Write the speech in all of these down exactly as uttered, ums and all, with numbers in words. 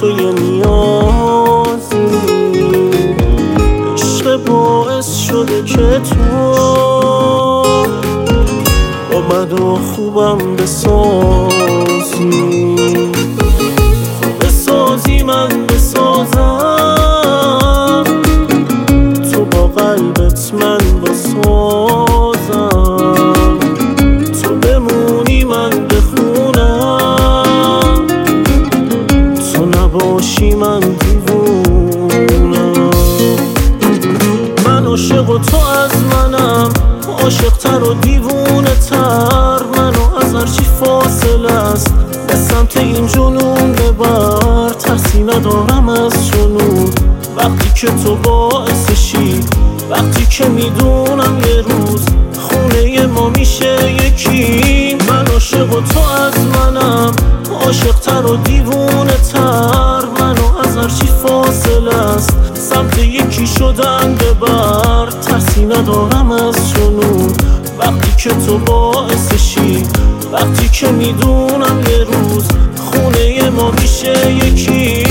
تو یه نیازی، عشق باعث شده که تو با بد و خوبم بسازی، بسازی من بسازم، تو با قلبت من بسازم، تو بمونی من بخونم، تو نباشی من دیوونم. من عاشق و تو از منم، عاشق تر و دیوونه تر، منو از هرچی فاصله است به سمت این جنون ببر. ترسی ندارم از جنون وقتی که تو باعثشی، وقتی که میدونم یه روز خونه ما میشه یکی. من عاشق و تو از منم، عاشق تر و دیوونه تر، منو از هرچی فاصله است سمت یکی شدن ببر. ترسی ندارم از جنون وقتی که تو باعثشی، وقتی که میدونم یه روز خونه ما میشه یکی.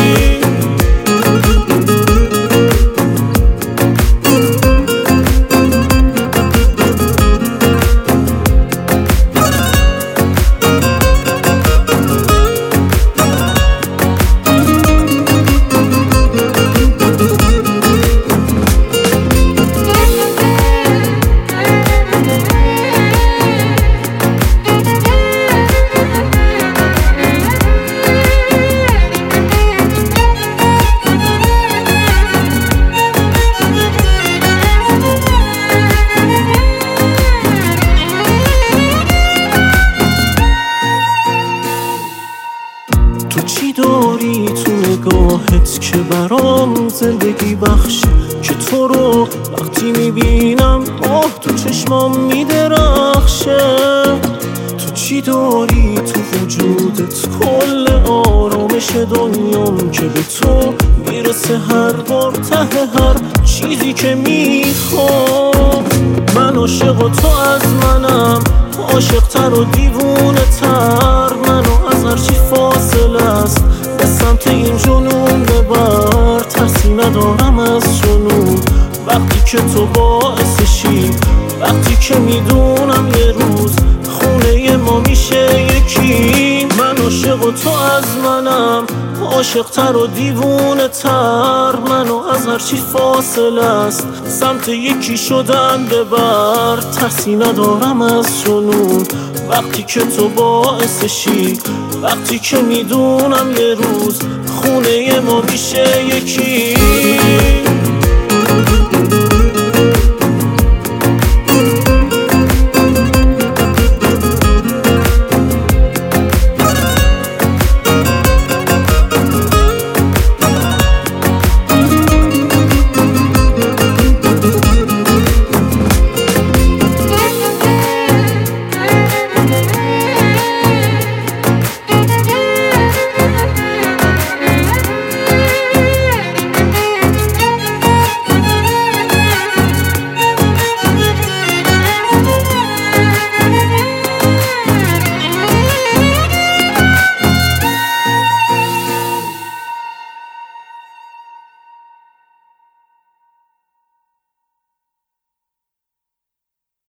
تو چی داری تو نگاهت که برام زندگی بخشه، که تو رو وقتی میبینم آه تو چشمام میدرخشه. تو چی داری تو وجودت کل آرامش دنیام، که به تو میرسه هر بار ته هر چیزی که میخوام. من عاشق و تو از منم، عاشق تر و دیوونه تر، منو از هرچی فاصله است به سمت این جنون ببر. ترسی ندارم از جنون وقتی که تو باعثشی، وقتی که میدونم یه روز خونه ما میشه یکی. من عاشق و تو از منم، عاشق تر و دیوونه تر، منو از هرچی فاصله است سمت یکی شدن ببر. ترسی ندارم از جنون وقتی که تو باعثشی، وقتی که میدونم یه روز خونه ما میشه یکی.